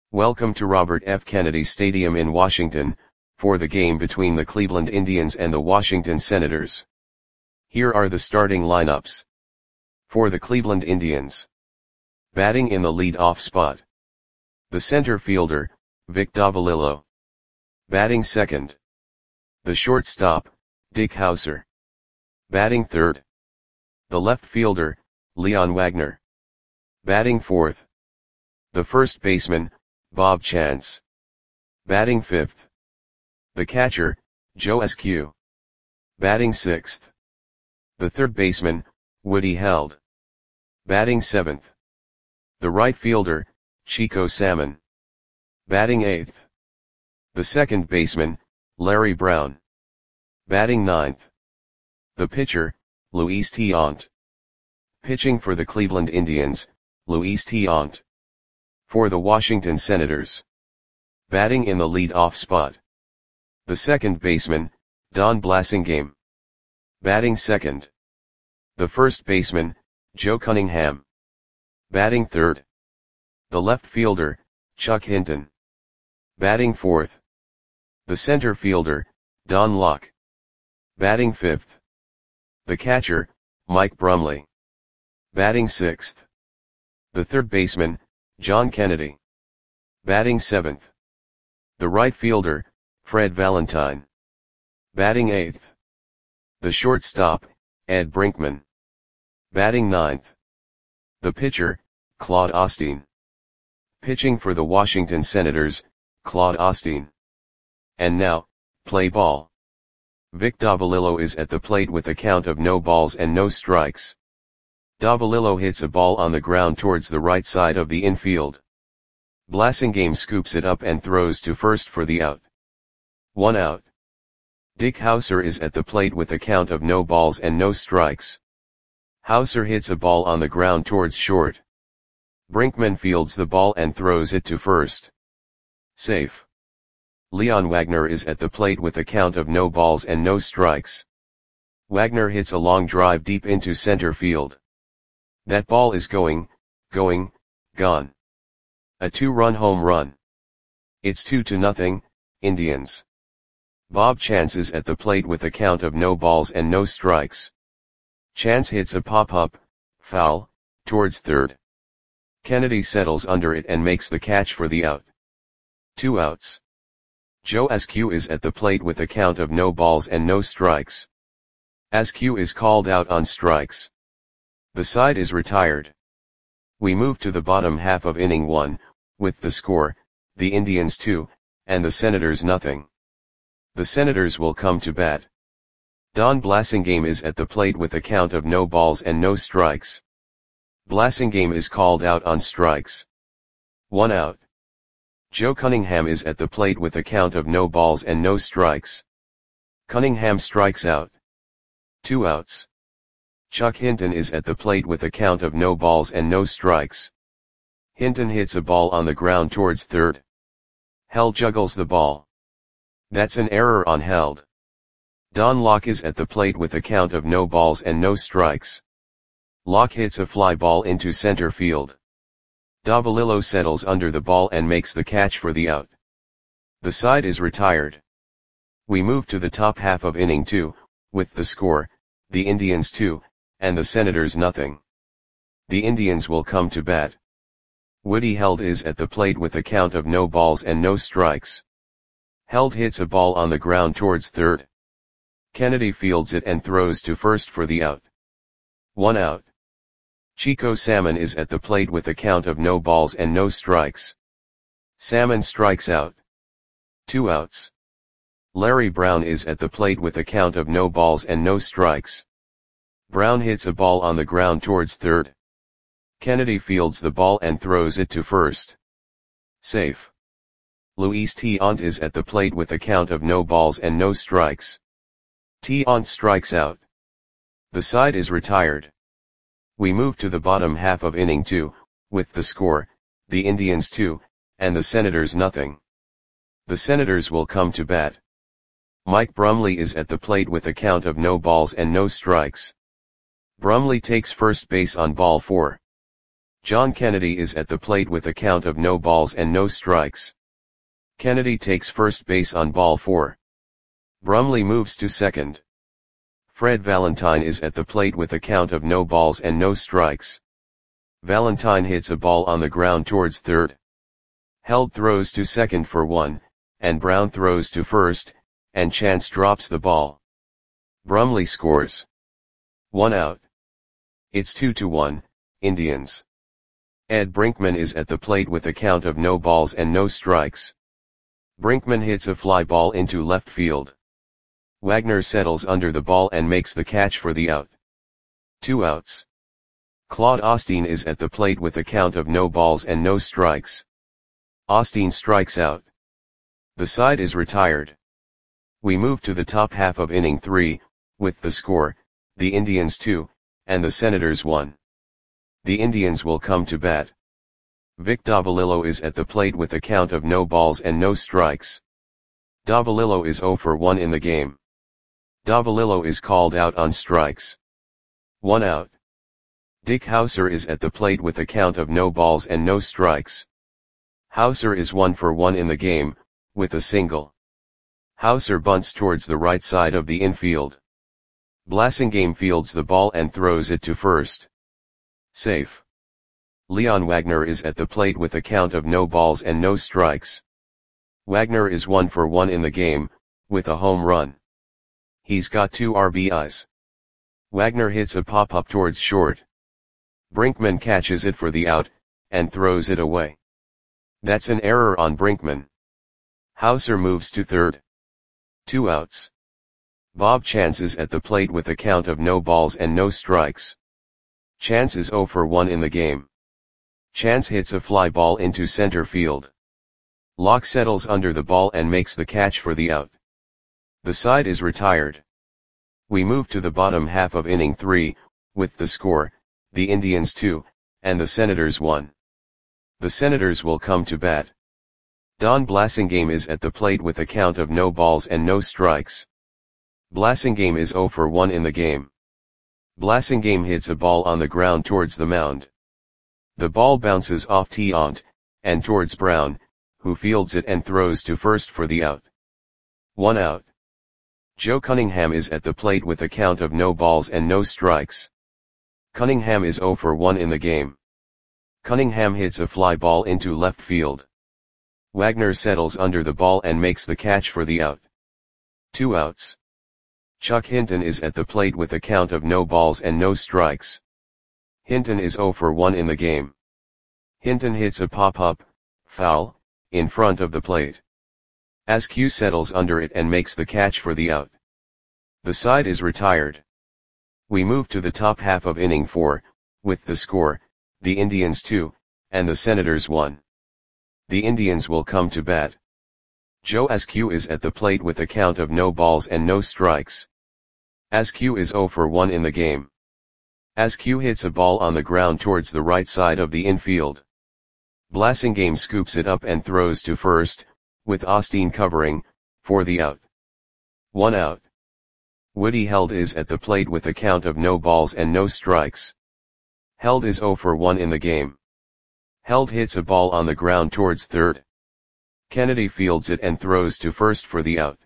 Welcome to Robert F. Kennedy Stadium in Washington, for the game between the Cleveland Indians and the Washington Senators. Here are the starting lineups. For the Cleveland Indians. Batting in the lead-off spot. The center fielder, Vic Davalillo. Batting second. The shortstop, Dick Howser. Batting third. The left fielder, Leon Wagner. Batting fourth. The first baseman, Bob Chance. Batting fifth. The catcher, Joe Eskew. Batting sixth. The third baseman, Woody Held. Batting seventh. The right fielder, Chico Salmon. Batting eighth. The second baseman, Larry Brown. Batting ninth. The pitcher, Luis Tiant. Pitching for the Cleveland Indians, Luis Tiant. For the Washington Senators. Batting in the lead-off spot. The second baseman, Don Blasingame. Batting second. The first baseman, Joe Cunningham. Batting third. The left fielder, Chuck Hinton. Batting fourth. The center fielder, Don Locke. Batting fifth. The catcher, Mike Brumley. Batting sixth. The third baseman, John Kennedy. Batting seventh. The right fielder, Fred Valentine. Batting eighth. The shortstop, Ed Brinkman. Batting ninth. The pitcher, Claude Osteen. Pitching for the Washington Senators, Claude Osteen. And now, play ball. Vic Davalillo is at the plate with a count of no balls and no strikes. Davalillo hits a ball on the ground towards the right side of the infield. Blasingame scoops it up and throws to first for the out. 1 out. Dick Howser is at the plate with a count of no balls and no strikes. Howser hits a ball on the ground towards short. Brinkman fields the ball and throws it to first. Safe. Leon Wagner is at the plate with a count of no balls and no strikes. Wagner hits a long drive deep into center field. That ball is gone. A 2-run home run. It's 2-0, Indians. Bob Chance is at the plate with a count of no balls and no strikes. Chance hits a pop-up, foul, towards third. Kennedy settles under it and makes the catch for the out. 2 outs. Joe Eskew is at the plate with a count of no balls and no strikes. Eskew is called out on strikes. The side is retired. We move to the bottom half of inning 1, with the score, the Indians 2, and the Senators nothing. The Senators will come to bat. Don Blasingame is at the plate with a count of no balls and no strikes. Blasingame is called out on strikes. 1 out. Joe Cunningham is at the plate with a count of no balls and no strikes. Cunningham strikes out. 2 outs. Chuck Hinton is at the plate with a count of no balls and no strikes. Hinton hits a ball on the ground towards third. Held juggles the ball. That's an error on Held. Don Locke is at the plate with a count of no balls and no strikes. Locke hits a fly ball into center field. Davalillo settles under the ball and makes the catch for the out. The side is retired. We move to the top half of inning 2, with the score, the Indians 2, and the Senators nothing. The Indians will come to bat. Woody Held is at the plate with a count of no balls and no strikes. Held hits a ball on the ground towards third. Kennedy fields it and throws to first for the out. 1 out. Chico Salmon is at the plate with a count of no balls and no strikes. Salmon strikes out. 2 outs. Larry Brown is at the plate with a count of no balls and no strikes. Brown hits a ball on the ground towards third. Kennedy fields the ball and throws it to first. Safe. Luis Tiant is at the plate with a count of no balls and no strikes. Tiant strikes out. The side is retired. We move to the bottom half of inning 2, with the score, the Indians 2, and the Senators nothing. The Senators will come to bat. Mike Brumley is at the plate with a count of no balls and no strikes. Brumley takes first base on ball 4. John Kennedy is at the plate with a count of no balls and no strikes. Kennedy takes first base on ball 4. Brumley moves to second. Fred Valentine is at the plate with a count of no balls and no strikes. Valentine hits a ball on the ground towards third. Held throws to second for 1, and Brown throws to first, and Chance drops the ball. Brumley scores. 1 out. It's 2-1, Indians. Ed Brinkman is at the plate with a count of no balls and no strikes. Brinkman hits a fly ball into left field. Wagner settles under the ball and makes the catch for the out. 2 outs. Claude Osteen is at the plate with a count of no balls and no strikes. Osteen strikes out. The side is retired. We move to the top half of inning 3, with the score, the Indians 2, and the Senators 1. The Indians will come to bat. Vic Davalillo is at the plate with a count of no balls and no strikes. Davalillo is 0 for 1 in the game. Davalillo is called out on strikes. 1 out. Dick Hauser is at the plate with a count of no balls and no strikes. Hauser is 1 for 1 in the game, with a single. Hauser bunts towards the right side of the infield. Blasingame fields the ball and throws it to first. Safe. Leon Wagner is at the plate with a count of no balls and no strikes. Wagner is 1 for 1 in the game, with a home run. He's got 2 RBIs. Wagner hits a pop-up towards short. Brinkman catches it for the out, and throws it away. That's an error on Brinkman. Hauser moves to third. 2 outs. Bob Chance is at the plate with a count of no balls and no strikes. Chance is 0 for 1 in the game. Chance hits a fly ball into center field. Locke settles under the ball and makes the catch for the out. The side is retired. We move to the bottom half of inning 3, with the score, the Indians 2, and the Senators 1. The Senators will come to bat. Don Blasingame is at the plate with a count of no balls and no strikes. Blasingame is 0 for 1 in the game. Blasingame hits a ball on the ground towards the mound. The ball bounces off Tiant, and towards Brown, who fields it and throws to first for the out. 1 out. Joe Cunningham is at the plate with a count of no balls and no strikes. Cunningham is 0 for 1 in the game. Cunningham hits a fly ball into left field. Wagner settles under the ball and makes the catch for the out. 2 outs. Chuck Hinton is at the plate with a count of no balls and no strikes. Hinton is 0 for 1 in the game. Hinton hits a pop-up, foul, in front of the plate. Askew settles under it and makes the catch for the out. The side is retired. We move to the top half of inning 4, with the score, the Indians 2, and the Senators 1. The Indians will come to bat. Joe Askew is at the plate with a count of no balls and no strikes. Askew is 0 for 1 in the game. Askew hits a ball on the ground towards the right side of the infield. Blasingame scoops it up and throws to first, with Osteen covering, for the out. 1 out. Woody Held is at the plate with a count of no balls and no strikes. Held is 0 for 1 in the game. Held hits a ball on the ground towards third. Kennedy fields it and throws to first for the out.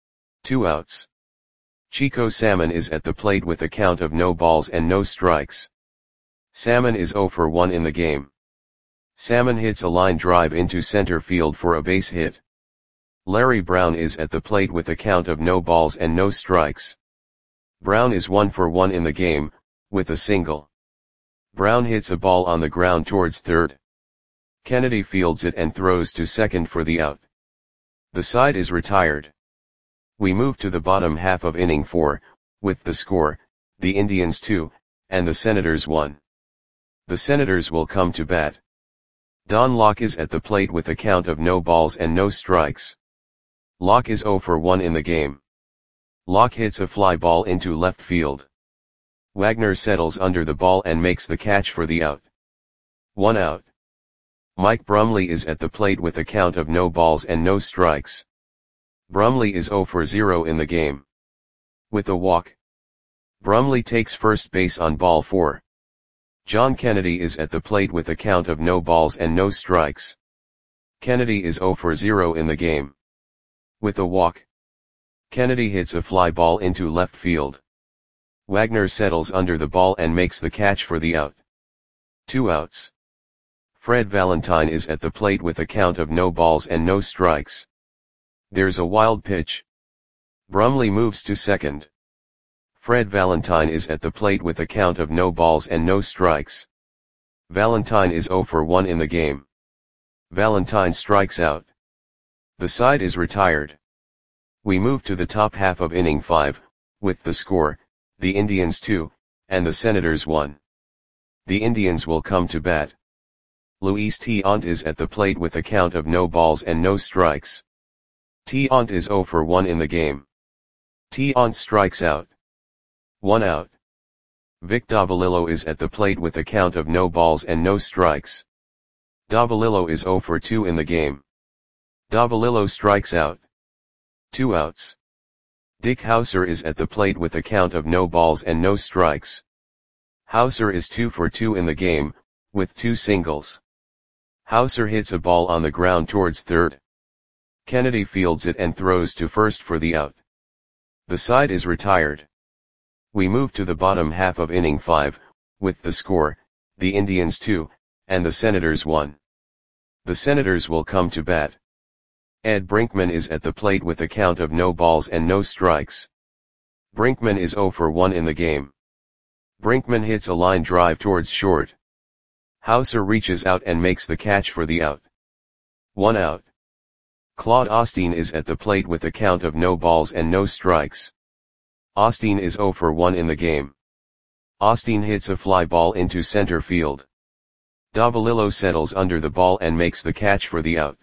2 outs. Chico Salmon is at the plate with a count of no balls and no strikes. Salmon is 0 for 1 in the game. Salmon hits a line drive into center field for a base hit. Larry Brown is at the plate with a count of no balls and no strikes. Brown is 1 for 1 in the game, with a single. Brown hits a ball on the ground towards third. Kennedy fields it and throws to second for the out. The side is retired. We move to the bottom half of inning 4, with the score, the Indians 2, and the Senators 1. The Senators will come to bat. Don Locke is at the plate with a count of no balls and no strikes. Locke is 0 for 1 in the game. Locke hits a fly ball into left field. Wagner settles under the ball and makes the catch for the out. 1 out. Mike Brumley is at the plate with a count of no balls and no strikes. Brumley is 0 for 0 in the game. With a walk. Brumley takes first base on ball 4. John Kennedy is at the plate with a count of no balls and no strikes. Kennedy is 0 for 0 in the game. With a walk, Kennedy hits a fly ball into left field. Wagner settles under the ball and makes the catch for the out. 2 outs. Fred Valentine is at the plate with a count of no balls and no strikes. There's a wild pitch. Brumley moves to second. Fred Valentine is at the plate with a count of no balls and no strikes. Valentine is 0 for 1 in the game. Valentine strikes out. The side is retired. We move to the top half of inning 5, with the score, the Indians 2, and the Senators 1. The Indians will come to bat. Luis Tiant is at the plate with a count of no balls and no strikes. Tiant is 0 for 1 in the game. Tiant strikes out. 1 out. Vic Davalillo is at the plate with a count of no balls and no strikes. Davalillo is 0 for 2 in the game. Davalillo strikes out. 2 outs. Dick Hauser is at the plate with a count of no balls and no strikes. Hauser is 2 for 2 in the game, with 2 singles. Hauser hits a ball on the ground towards third. Kennedy fields it and throws to first for the out. The side is retired. We move to the bottom half of inning 5, with the score, the Indians 2, and the Senators 1. The Senators will come to bat. Ed Brinkman is at the plate with a count of no balls and no strikes. Brinkman is 0 for 1 in the game. Brinkman hits a line drive towards short. Hauser reaches out and makes the catch for the out. 1 out. Claude Osteen is at the plate with a count of no balls and no strikes. Osteen is 0 for 1 in the game. Osteen hits a fly ball into center field. Davalillo settles under the ball and makes the catch for the out.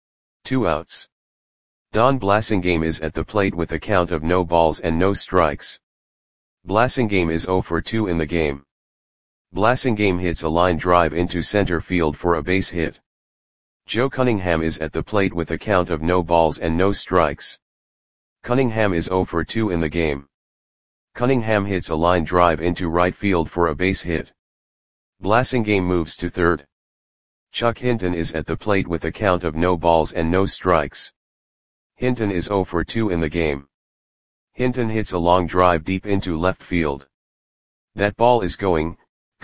2 outs. Don Blasingame is at the plate with a count of no balls and no strikes. Blasingame is 0 for 2 in the game. Blasingame hits a line drive into center field for a base hit. Joe Cunningham is at the plate with a count of no balls and no strikes. Cunningham is 0 for 2 in the game. Cunningham hits a line drive into right field for a base hit. Blasingame moves to third. Chuck Hinton is at the plate with a count of no balls and no strikes. Hinton is 0 for 2 in the game. Hinton hits a long drive deep into left field. That ball is gone.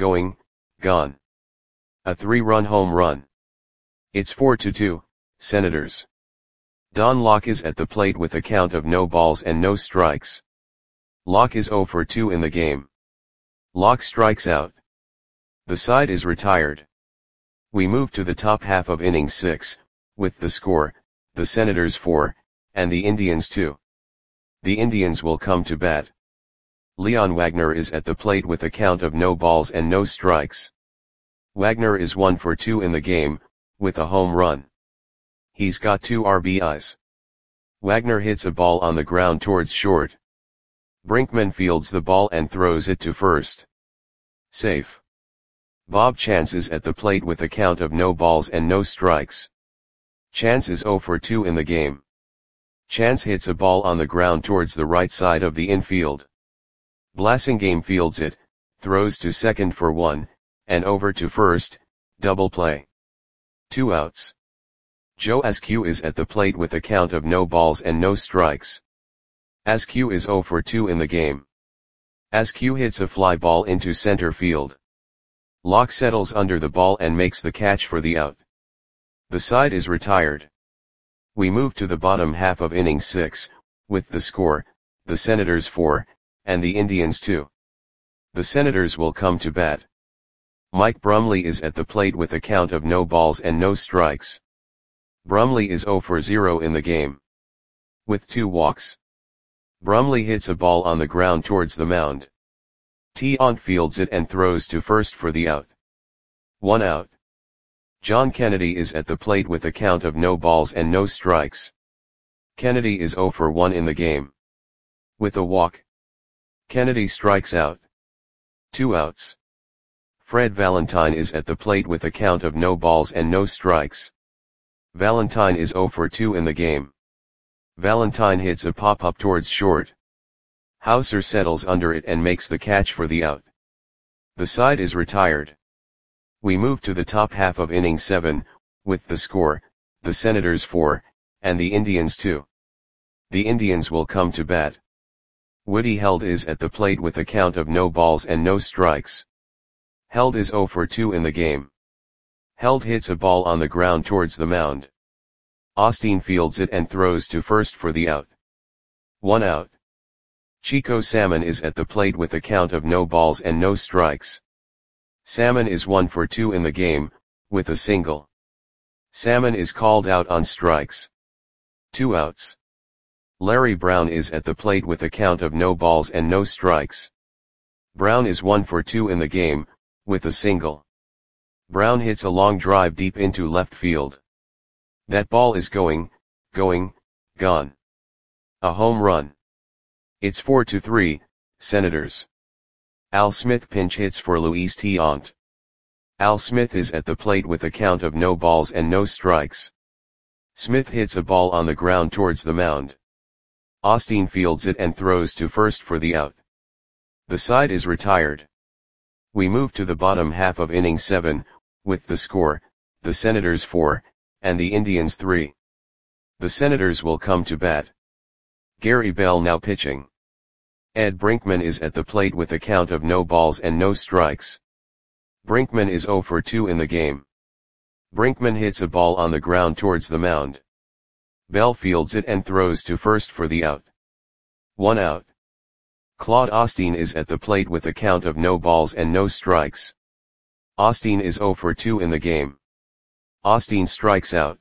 A 3-run home run. It's 4-2, Senators. Don Locke is at the plate with a count of no balls and no strikes. Locke is 0 for 2 in the game. Locke strikes out. The side is retired. We move to the top half of inning 6, with the score, the Senators 4, and the Indians 2. The Indians will come to bat. Leon Wagner is at the plate with a count of no balls and no strikes. Wagner is 1 for 2 in the game, with a home run. He's got 2 RBIs. Wagner hits a ball on the ground towards short. Brinkman fields the ball and throws it to first. Safe. Bob Chance is at the plate with a count of no balls and no strikes. Chance is 0 for 2 in the game. Chance hits a ball on the ground towards the right side of the infield. Blasingame fields it, throws to second for 1, and over to first, double play. 2 outs. Joe Askew is at the plate with a count of no balls and no strikes. Askew is 0 for 2 in the game. Askew hits a fly ball into center field. Locke settles under the ball and makes the catch for the out. The side is retired. We move to the bottom half of inning 6, with the score, the Senators 4, and the Indians 2. The Senators will come to bat. Mike Brumley is at the plate with a count of no balls and no strikes. Brumley is 0 for 0 in the game. With 2 walks. Brumley hits a ball on the ground towards the mound. Tiant fields it and throws to first for the out. 1 out. John Kennedy is at the plate with a count of no balls and no strikes. Kennedy is 0 for 1 in the game. With a walk. Kennedy strikes out. 2 outs. Fred Valentine is at the plate with a count of no balls and no strikes. Valentine is 0 for 2 in the game. Valentine hits a pop-up towards short. Hauser settles under it and makes the catch for the out. The side is retired. We move to the top half of inning 7, with the score, the Senators 4, and the Indians 2. The Indians will come to bat. Woody Held is at the plate with a count of no balls and no strikes. Held is 0 for 2 in the game. Held hits a ball on the ground towards the mound. Osteen fields it and throws to first for the out. 1 out. Chico Salmon is at the plate with a count of no balls and no strikes. Salmon is 1 for 2 in the game, with a single. Salmon is called out on strikes. 2 outs. Larry Brown is at the plate with a count of no balls and no strikes. Brown is 1 for 2 in the game, with a single. Brown hits a long drive deep into left field. That ball is going, gone. A home run. It's 4-3, Senators. Al Smith pinch hits for Luis Tiant. Al Smith is at the plate with a count of no balls and no strikes. Smith hits a ball on the ground towards the mound. Osteen fields it and throws to first for the out. The side is retired. We move to the bottom half of inning 7, with the score, the Senators 4, and the Indians 3. The Senators will come to bat. Gary Bell now pitching. Ed Brinkman is at the plate with a count of no balls and no strikes. Brinkman is 0 for 2 in the game. Brinkman hits a ball on the ground towards the mound. Bell fields it and throws to first for the out. 1 out. Claude Osteen is at the plate with a count of no balls and no strikes. Osteen is 0 for 2 in the game. Osteen strikes out.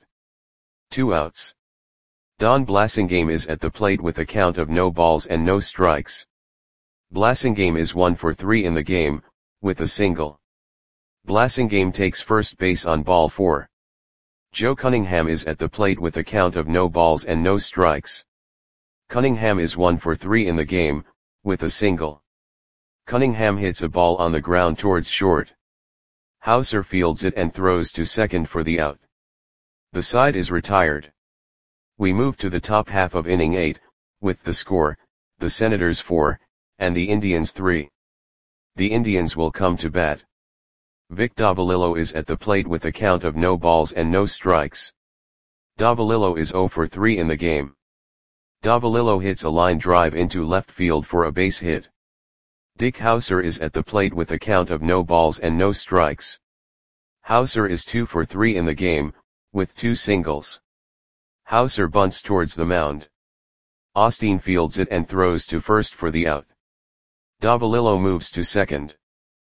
2 outs. Don Blasingame is at the plate with a count of no balls and no strikes. Blasingame is 1 for 3 in the game, with a single. Blasingame takes first base on ball 4. Joe Cunningham is at the plate with a count of no balls and no strikes. Cunningham is 1 for 3 in the game, with a single. Cunningham hits a ball on the ground towards short. Hauser fields it and throws to second for the out. The side is retired. We move to the top half of inning 8, with the score, the Senators 4, and the Indians 3. The Indians will come to bat. Vic Davalillo is at the plate with a count of no balls and no strikes. Davalillo is 0 for 3 in the game. Davalillo hits a line drive into left field for a base hit. Dick Hauser is at the plate with a count of no balls and no strikes. Hauser is 2 for 3 in the game, with 2 singles. Hauser bunts towards the mound. Osteen fields it and throws to first for the out. Davalillo moves to second.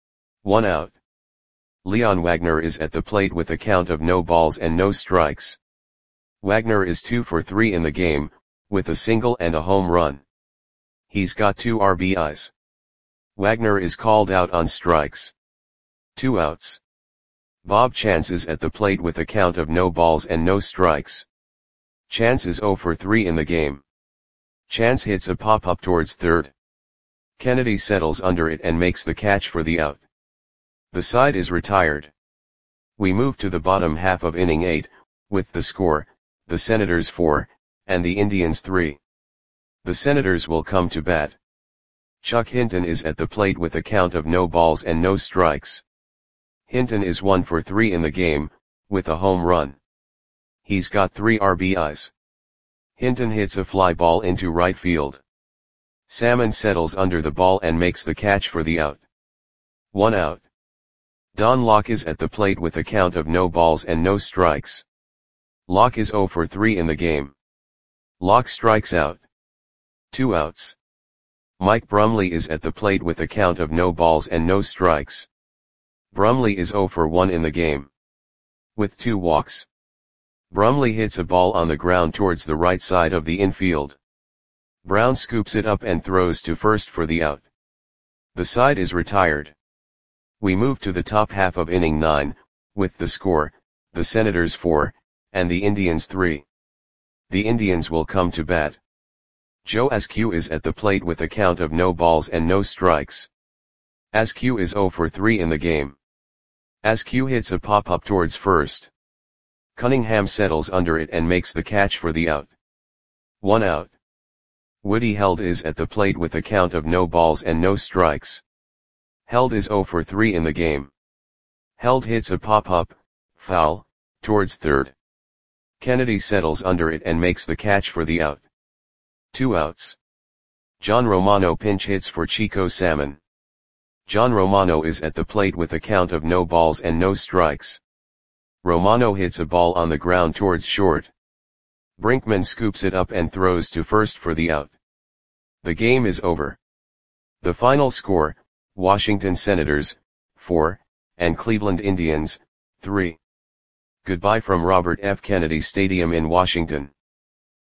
1 out. Leon Wagner is at the plate with a count of no balls and no strikes. Wagner is 2 for 3 in the game, with a single and a home run. He's got 2 RBIs. Wagner is called out on strikes. 2 outs. Bob Chance is at the plate with a count of no balls and no strikes. Chance is 0 for 3 in the game. Chance hits a pop-up towards third. Kennedy settles under it and makes the catch for the out. The side is retired. We move to the bottom half of inning 8, with the score, the Senators 4, and the Indians 3. The Senators will come to bat. Chuck Hinton is at the plate with a count of no balls and no strikes. Hinton is 1 for 3 in the game, with a home run. He's got 3 RBIs. Hinton hits a fly ball into right field. Salmon settles under the ball and makes the catch for the out. 1 out. Don Locke is at the plate with a count of no balls and no strikes. Locke is 0 for 3 in the game. Locke strikes out. 2 outs. Mike Brumley is at the plate with a count of no balls and no strikes. Brumley is 0 for 1 in the game. With 2 walks. Brumley hits a ball on the ground towards the right side of the infield. Brown scoops it up and throws to first for the out. The side is retired. We move to the top half of inning 9, with the score, the Senators 4, and the Indians 3. The Indians will come to bat. Joe Askew is at the plate with a count of no balls and no strikes. Askew is 0 for 3 in the game. Askew hits a pop-up towards first. Cunningham settles under it and makes the catch for the out. 1 out. Woody Held is at the plate with a count of no balls and no strikes. Held is 0 for 3 in the game. Held hits a pop-up, foul, towards third. Kennedy settles under it and makes the catch for the out. 2 outs. John Romano pinch hits for Chico Salmon. John Romano is at the plate with a count of no balls and no strikes. Romano hits a ball on the ground towards short. Brinkman scoops it up and throws to first for the out. The game is over. The final score, Washington Senators, 4, and Cleveland Indians, 3. Goodbye from Robert F. Kennedy Stadium in Washington.